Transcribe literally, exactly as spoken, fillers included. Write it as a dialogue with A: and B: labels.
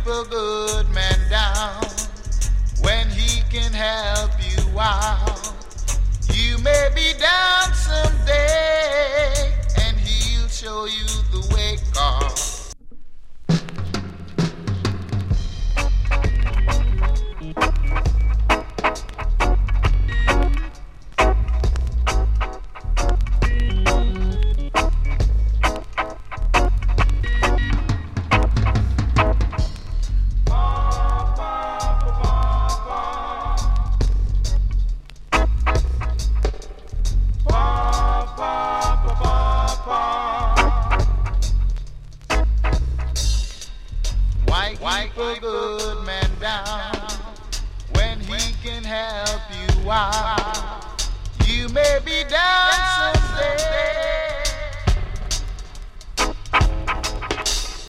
A: a good man down when he can help you out. You may be down someday and he'll show you the way, 'cause keep a good man down when he can help you out.